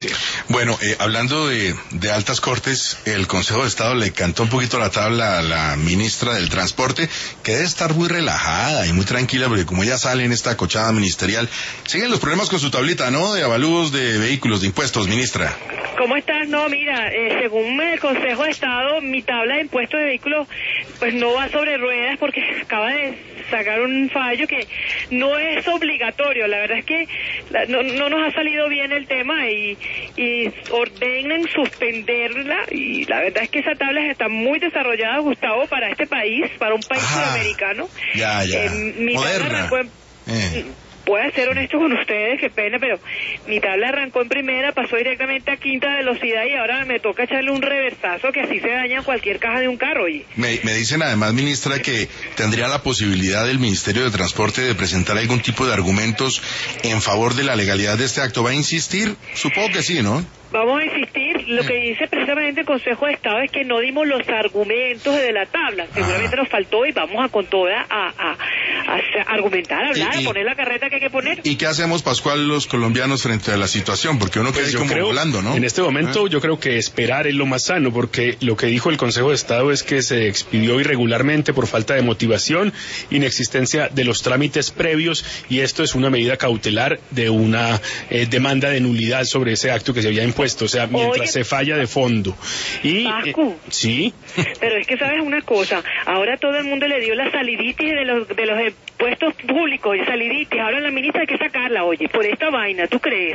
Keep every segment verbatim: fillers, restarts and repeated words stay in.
Bueno, eh, hablando de, de altas cortes, el Consejo de Estado le cantó un poquito la tabla a la ministra del Transporte, que debe estar muy relajada y muy tranquila, porque como ya sale en esta cochada ministerial, siguen los problemas con su tablita, ¿no? De avalúos de vehículos, de impuestos, ministra. ¿Cómo estás? No, mira, eh, según el Consejo de Estado, mi tabla de impuestos de vehículos pues no va sobre ruedas porque acaba de sacar un fallo que no es obligatorio. La verdad es que la, no, no nos ha salido bien el tema y, y ordenan suspenderla, y la verdad es que esa tabla está muy desarrollada, Gustavo, para este país, para un país Ajá. sudamericano. Ya, ya. Eh, mi Moderna. tabla arrancó en, eh. Voy a ser honesto con ustedes, qué pena, pero mi tabla arrancó en primera, pasó directamente a quinta velocidad y ahora me toca echarle un reversazo, que así se daña cualquier caja de un carro. Y Me, me dicen además, ministra, que tendría la posibilidad del Ministerio de Transporte de presentar algún tipo de argumentos en favor de la legalidad de este acto. ¿Va a insistir? Supongo que sí, ¿no? Vamos a insistir, lo que dice precisamente el Consejo de Estado es que no dimos los argumentos de la tabla, seguramente nos faltó y vamos a con toda a, a, a argumentar, a hablar, y, y, a poner la carreta que hay que poner. ¿Y qué hacemos, Pascual, los colombianos frente a la situación? Porque uno pues queda ahí como creo, volando, ¿no? En este momento ¿Eh? yo creo que esperar es lo más sano, porque lo que dijo el Consejo de Estado es que se expidió irregularmente por falta de motivación, inexistencia de los trámites previos, y esto es una medida cautelar de una eh, demanda de nulidad sobre ese acto que se había impuesto. O sea, mientras Oye, se falla de fondo. Y Pascu, eh, sí. Pero es que sabes una cosa, ahora todo el mundo le dio la saliditis de los de los impuestos públicos, y saliditis, ahora la ministra hay que sacarla, oye, por esta vaina, ¿tú crees?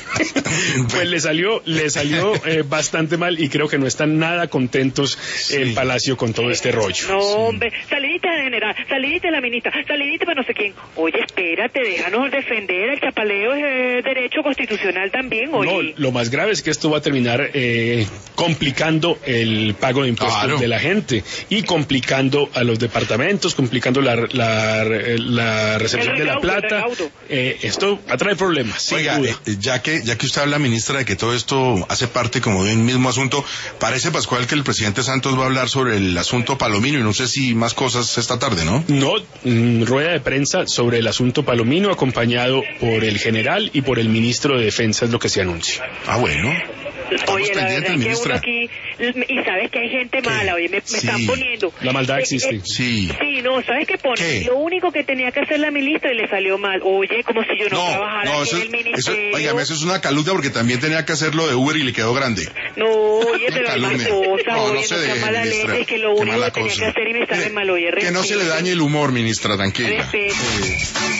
Pues le salió, le salió eh, bastante mal, y creo que no están nada contentos sí. el Palacio con todo este rollo. No, hombre, salidita de general, salidita de la ministra, salidita para no sé quién. Oye, espérate, déjanos defender el chapaleo, es derecho constitucional también, oye. No, lo más grave es que esto va a terminar eh, complicando el pago de impuestos claro. de la gente, y complicando a los departamentos, complicando la, la, la recepción recaudo, de la plata. Eh, esto atrae problemas. Oiga, sin duda. Eh, ya que ya que usted habla, ministra, de que todo esto hace parte como de un mismo asunto, parece, Pascual, que el presidente Santos va a hablar sobre el asunto Palomino, y no sé si más cosas esta tarde, ¿no? No, mm, rueda de prensa sobre el asunto Palomino, acompañado por el general y por el ministro de Defensa, es lo que se anuncia. Ah, bueno. Oye, la verdad es que uno aquí, y sabes que hay gente ¿Qué? mala, oye, me, me sí. están poniendo. La maldad eh, existe. Eh, sí. Sí, no, ¿sabes qué pone? ¿Qué? Lo único que tenía que hacer la ministra y le salió mal. Oye, como si yo no, no trabajara no, aquí eso, en el ministerio. Eso, oiga, eso es una calumnia, porque también tenía que hacerlo de Uber y le quedó grande. No, oye, pero hay más cosas, no, oye, no se no sea deje, mala ministra. leche, es que lo Qué único mala que tenía cosa. que hacer y me sale mal, oye, Que no se le dañe el humor, ministra, tranquila. Respeto. Eh.